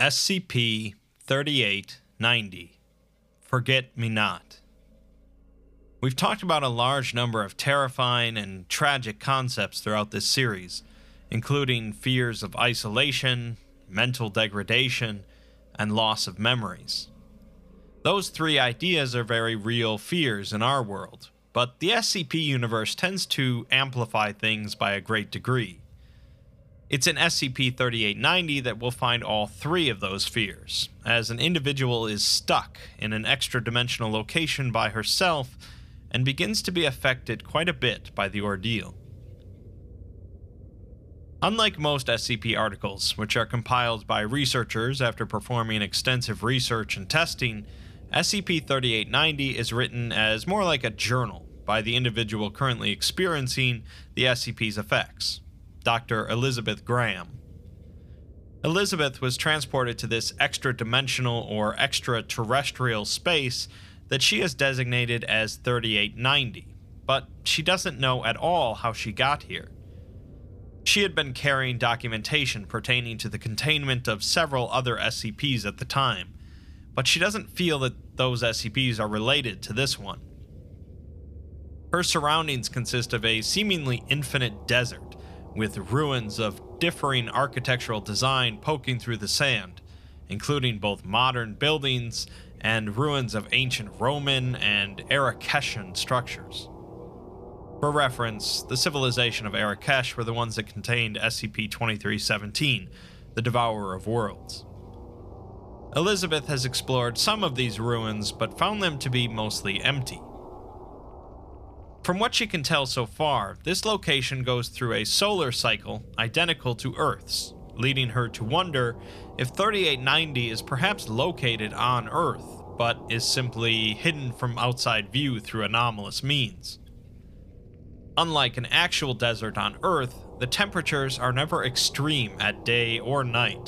SCP-3890 Forget-Me-Not. We've talked about a large number of terrifying and tragic concepts throughout this series, including fears of isolation, mental degradation, and loss of memories. Those three ideas are very real fears in our world, but the SCP universe tends to amplify things by a great degree. It's in SCP-3890 that we'll find all three of those fears, as an individual is stuck in an extra-dimensional location by herself and begins to be affected quite a bit by the ordeal. Unlike most SCP articles, which are compiled by researchers after performing extensive research and testing, SCP-3890 is written as more like a journal by the individual currently experiencing the SCP's effects, Dr. Elizabeth Graham. Elizabeth was transported to this extra-dimensional or extraterrestrial space that she has designated as 3890, but she doesn't know at all how she got here. She had been carrying documentation pertaining to the containment of several other SCPs at the time, but she doesn't feel that those SCPs are related to this one. Her surroundings consist of a seemingly infinite desert, with ruins of differing architectural design poking through the sand, including both modern buildings and ruins of ancient Roman and Arakeshan structures. For reference, the civilization of Arakesh were the ones that contained SCP-2317, the Devourer of Worlds. Elizabeth has explored some of these ruins, but found them to be mostly empty. From what she can tell so far, this location goes through a solar cycle identical to Earth's, leading her to wonder if 3890 is perhaps located on Earth, but is simply hidden from outside view through anomalous means. Unlike an actual desert on Earth, the temperatures are never extreme at day or night.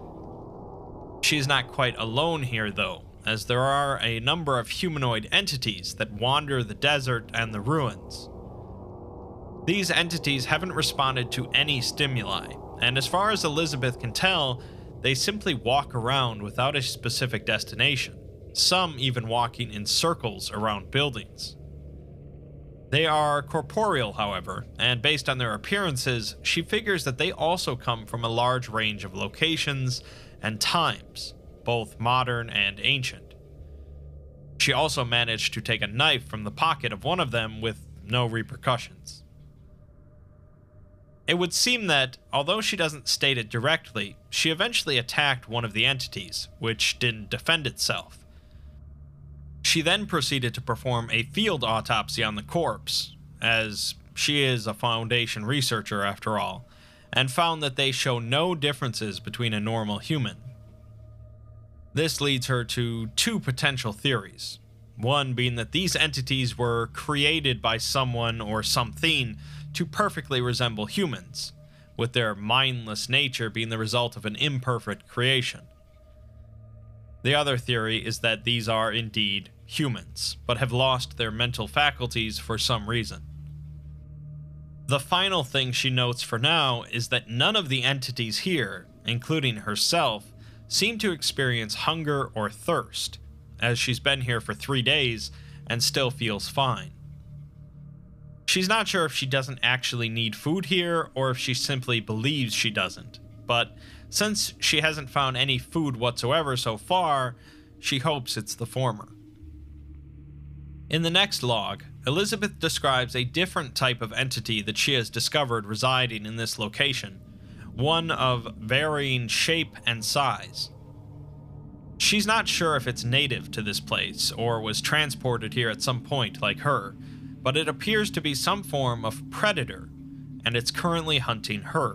She is not quite alone here though, as there are a number of humanoid entities that wander the desert and the ruins. These entities haven't responded to any stimuli, and as far as Elizabeth can tell, they simply walk around without a specific destination, some even walking in circles around buildings. They are corporeal, however, and based on their appearances, she figures that they also come from a large range of locations and times, both modern and ancient. She also managed to take a knife from the pocket of one of them with no repercussions. It would seem that, although she doesn't state it directly, she eventually attacked one of the entities, which didn't defend itself. She then proceeded to perform a field autopsy on the corpse, as she is a Foundation researcher after all, and found that they show no differences between a normal human. This leads her to two potential theories, one being that these entities were created by someone or something to perfectly resemble humans, with their mindless nature being the result of an imperfect creation. The other theory is that these are indeed humans, but have lost their mental faculties for some reason. The final thing she notes for now is that none of the entities here, including herself, seem to experience hunger or thirst, as she's been here for 3 days and still feels fine. She's not sure if she doesn't actually need food here or if she simply believes she doesn't, but since she hasn't found any food whatsoever so far, she hopes it's the former. In the next log, Elizabeth describes a different type of entity that she has discovered residing in this location, one of varying shape and size. She's not sure if it's native to this place or was transported here at some point like her, but it appears to be some form of predator, and it's currently hunting her.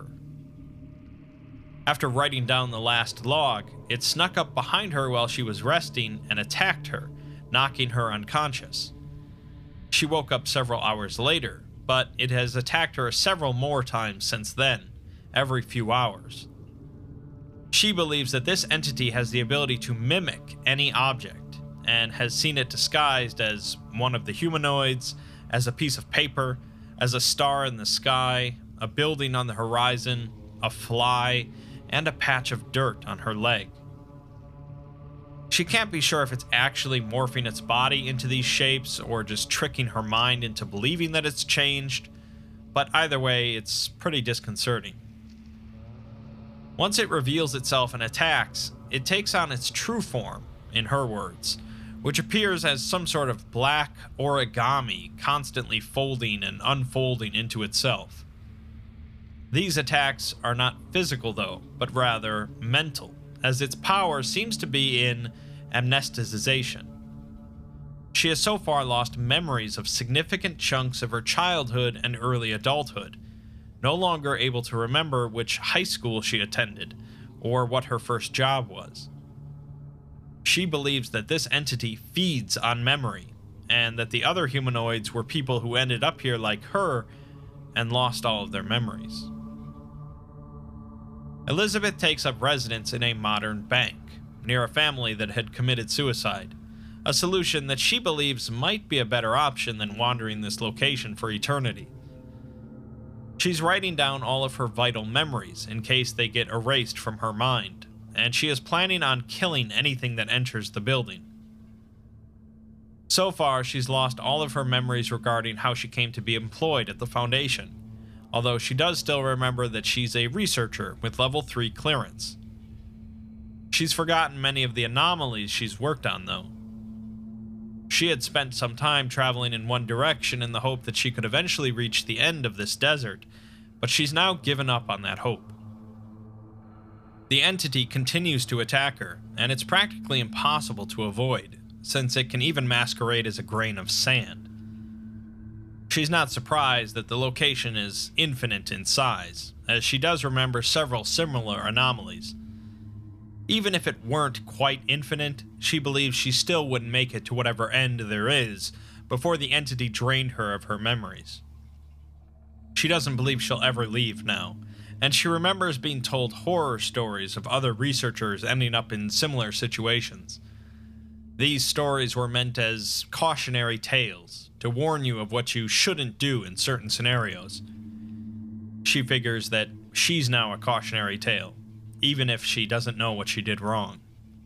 After writing down the last log, it snuck up behind her while she was resting and attacked her, knocking her unconscious. She woke up several hours later, but it has attacked her several more times since then, every few hours. She believes that this entity has the ability to mimic any object, and has seen it disguised as one of the humanoids, as a piece of paper, as a star in the sky, a building on the horizon, a fly, and a patch of dirt on her leg. She can't be sure if it's actually morphing its body into these shapes or just tricking her mind into believing that it's changed, but either way, it's pretty disconcerting. Once it reveals itself and attacks, it takes on its true form, in her words, which appears as some sort of black origami constantly folding and unfolding into itself. These attacks are not physical though, but rather mental, as its power seems to be in amnesticization. She has so far lost memories of significant chunks of her childhood and early adulthood, no longer able to remember which high school she attended or what her first job was. She believes that this entity feeds on memory, and that the other humanoids were people who ended up here like her and lost all of their memories. Elizabeth takes up residence in a modern bank, near a family that had committed suicide, a solution that she believes might be a better option than wandering this location for eternity. She's writing down all of her vital memories in case they get erased from her mind, and she is planning on killing anything that enters the building. So far, she's lost all of her memories regarding how she came to be employed at the Foundation, although she does still remember that she's a researcher with level 3 clearance. She's forgotten many of the anomalies she's worked on, though. She had spent some time traveling in one direction in the hope that she could eventually reach the end of this desert, but she's now given up on that hope. The entity continues to attack her, and it's practically impossible to avoid, since it can even masquerade as a grain of sand. She's not surprised that the location is infinite in size, as she does remember several similar anomalies. Even if it weren't quite infinite, she believes she still wouldn't make it to whatever end there is before the entity drained her of her memories. She doesn't believe she'll ever leave now, and she remembers being told horror stories of other researchers ending up in similar situations. These stories were meant as cautionary tales, to warn you of what you shouldn't do in certain scenarios. She figures that she's now a cautionary tale, even if she doesn't know what she did wrong.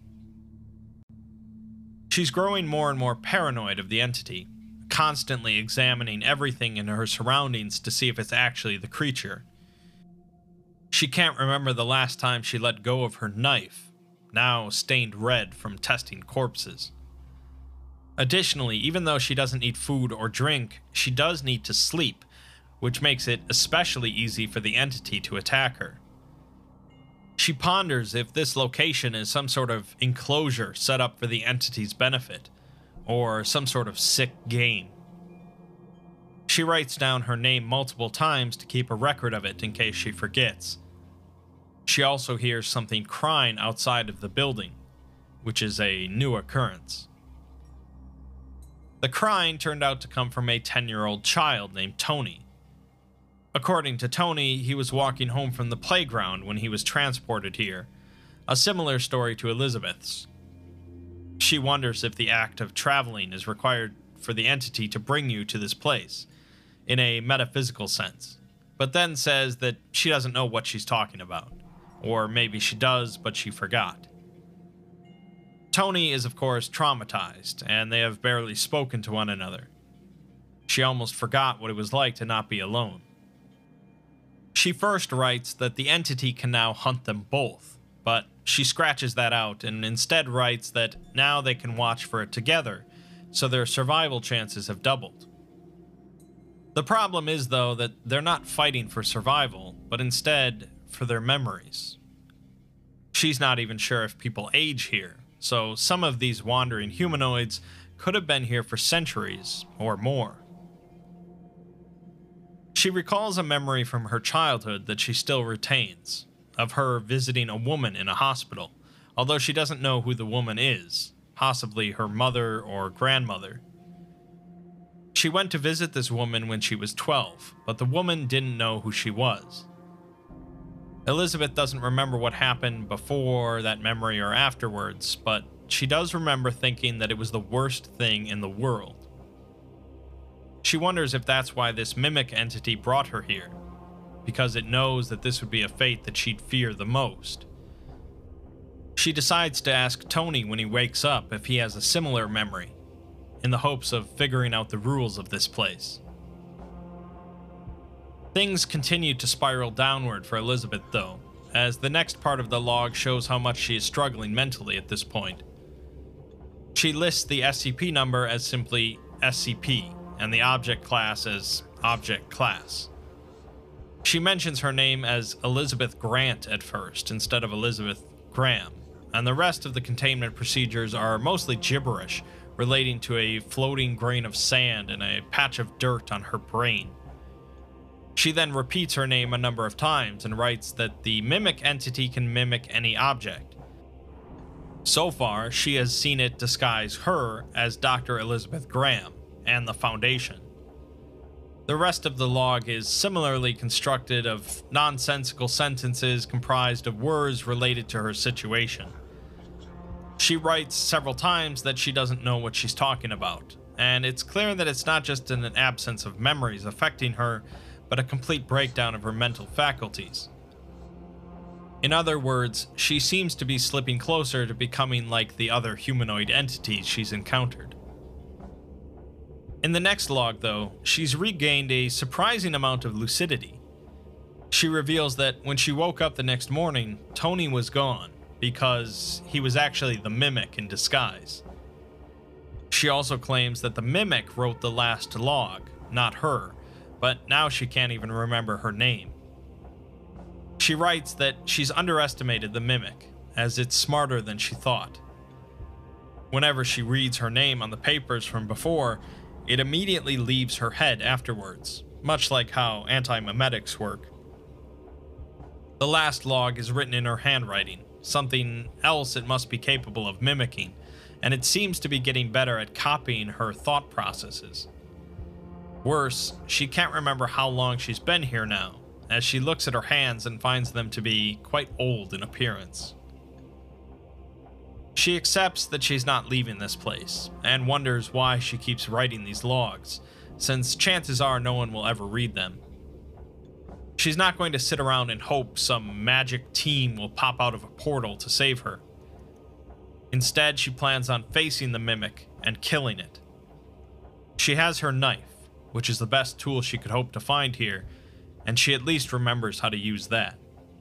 She's growing more and more paranoid of the entity, constantly examining everything in her surroundings to see if it's actually the creature. She can't remember the last time she let go of her knife, now stained red from testing corpses. Additionally, even though she doesn't eat food or drink, she does need to sleep, which makes it especially easy for the entity to attack her. She ponders if this location is some sort of enclosure set up for the entity's benefit, or some sort of sick game. She writes down her name multiple times to keep a record of it in case she forgets. She also hears something crying outside of the building, which is a new occurrence. The crying turned out to come from a 10-year-old child named Tony. According to Tony, he was walking home from the playground when he was transported here, a similar story to Elizabeth's. She wonders if the act of traveling is required for the entity to bring you to this place, in a metaphysical sense, but then says that she doesn't know what she's talking about, or maybe she does, but she forgot. Tony is of course traumatized, and they have barely spoken to one another. She almost forgot what it was like to not be alone. She first writes that the entity can now hunt them both, but she scratches that out and instead writes that now they can watch for it together, so their survival chances have doubled. The problem is, though, that they're not fighting for survival, but instead for their memories. She's not even sure if people age here, so some of these wandering humanoids could have been here for centuries or more. She recalls a memory from her childhood that she still retains, of her visiting a woman in a hospital, although she doesn't know who the woman is, possibly her mother or grandmother. She went to visit this woman when she was 12, but the woman didn't know who she was. Elizabeth doesn't remember what happened before that memory or afterwards, but she does remember thinking that it was the worst thing in the world. She wonders if that's why this mimic entity brought her here, because it knows that this would be a fate that she'd fear the most. She decides to ask Tony when he wakes up if he has a similar memory, in the hopes of figuring out the rules of this place. Things continue to spiral downward for Elizabeth, though, as the next part of the log shows how much she is struggling mentally at this point. She lists the SCP number as simply SCP, and the object class as Object Class. She mentions her name as Elizabeth Grant at first, instead of Elizabeth Graham, and the rest of the containment procedures are mostly gibberish, relating to a floating grain of sand and a patch of dirt on her brain. She then repeats her name a number of times and writes that the mimic entity can mimic any object. So far, she has seen it disguise her as Dr. Elizabeth Graham and the Foundation. The rest of the log is similarly constructed of nonsensical sentences comprised of words related to her situation. She writes several times that she doesn't know what she's talking about, and it's clear that it's not just an absence of memories affecting her, but a complete breakdown of her mental faculties. In other words, she seems to be slipping closer to becoming like the other humanoid entities she's encountered. In the next log, though, she's regained a surprising amount of lucidity. She reveals that when she woke up the next morning, Tony was gone, because he was actually the mimic in disguise. She also claims that the mimic wrote the last log, not her, but now she can't even remember her name. She writes that she's underestimated the mimic, as it's smarter than she thought. Whenever she reads her name on the papers from before, it immediately leaves her head afterwards, much like how anti-memetics work. The last log is written in her handwriting, something else it must be capable of mimicking, and it seems to be getting better at copying her thought processes. Worse, she can't remember how long she's been here now, as she looks at her hands and finds them to be quite old in appearance. She accepts that she's not leaving this place, and wonders why she keeps writing these logs, since chances are no one will ever read them. She's not going to sit around and hope some magic team will pop out of a portal to save her. Instead, she plans on facing the mimic and killing it. She has her knife, which is the best tool she could hope to find here, and she at least remembers how to use that.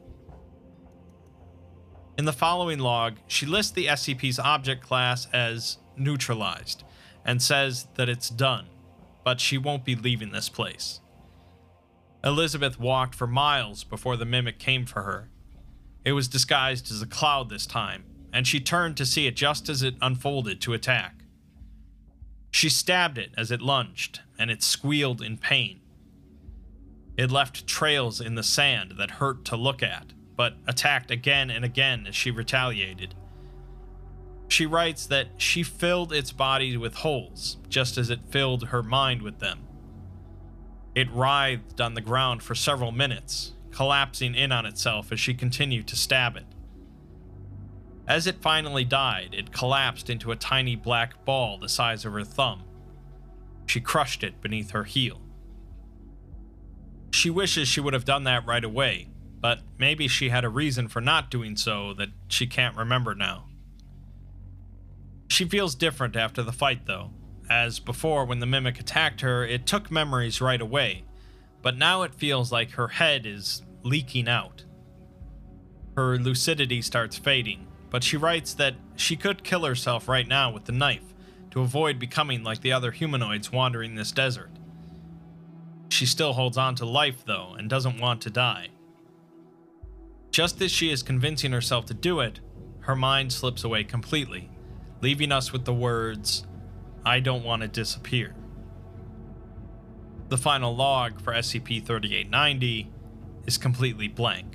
In the following log, she lists the SCP's object class as neutralized, and says that it's done, but she won't be leaving this place. Elizabeth walked for miles before the mimic came for her. It was disguised as a cloud this time, and she turned to see it just as it unfolded to attack. She stabbed it as it lunged, and it squealed in pain. It left trails in the sand that hurt to look at, but attacked again and again as she retaliated. She writes that she filled its body with holes, just as it filled her mind with them. It writhed on the ground for several minutes, collapsing in on itself as she continued to stab it. As it finally died, it collapsed into a tiny black ball the size of her thumb. She crushed it beneath her heel. She wishes she would have done that right away, but maybe she had a reason for not doing so that she can't remember now. She feels different after the fight, though, as before when the mimic attacked her, it took memories right away, but now it feels like her head is leaking out. Her lucidity starts fading, but she writes that she could kill herself right now with the knife to avoid becoming like the other humanoids wandering this desert. She still holds on to life, though, and doesn't want to die. Just as she is convincing herself to do it, her mind slips away completely, leaving us with the words, "I don't want to disappear." The final log for SCP-3890 is completely blank.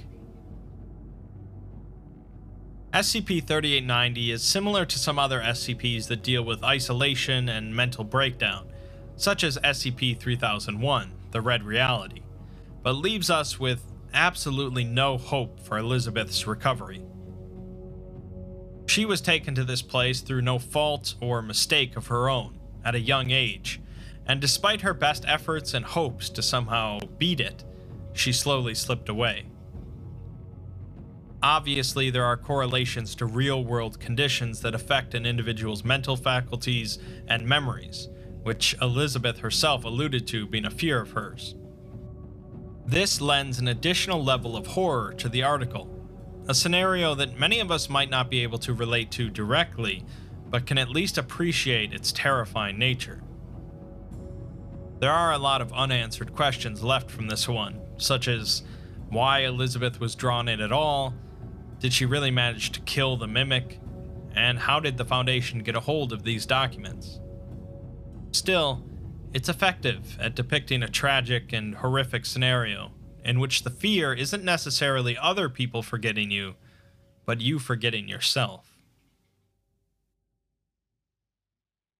SCP-3890 is similar to some other SCPs that deal with isolation and mental breakdown, such as SCP-3001, the Red Reality, but leaves us with absolutely no hope for Elizabeth's recovery. She was taken to this place through no fault or mistake of her own, at a young age, and despite her best efforts and hopes to somehow beat it, she slowly slipped away. Obviously, there are correlations to real-world conditions that affect an individual's mental faculties and memories, which Elizabeth herself alluded to being a fear of hers. This lends an additional level of horror to the article, a scenario that many of us might not be able to relate to directly, but can at least appreciate its terrifying nature. There are a lot of unanswered questions left from this one, such as why Elizabeth was drawn in at all, did she really manage to kill the Mimic, and how did the Foundation get a hold of these documents? Still, it's effective at depicting a tragic and horrific scenario in which the fear isn't necessarily other people forgetting you, but you forgetting yourself.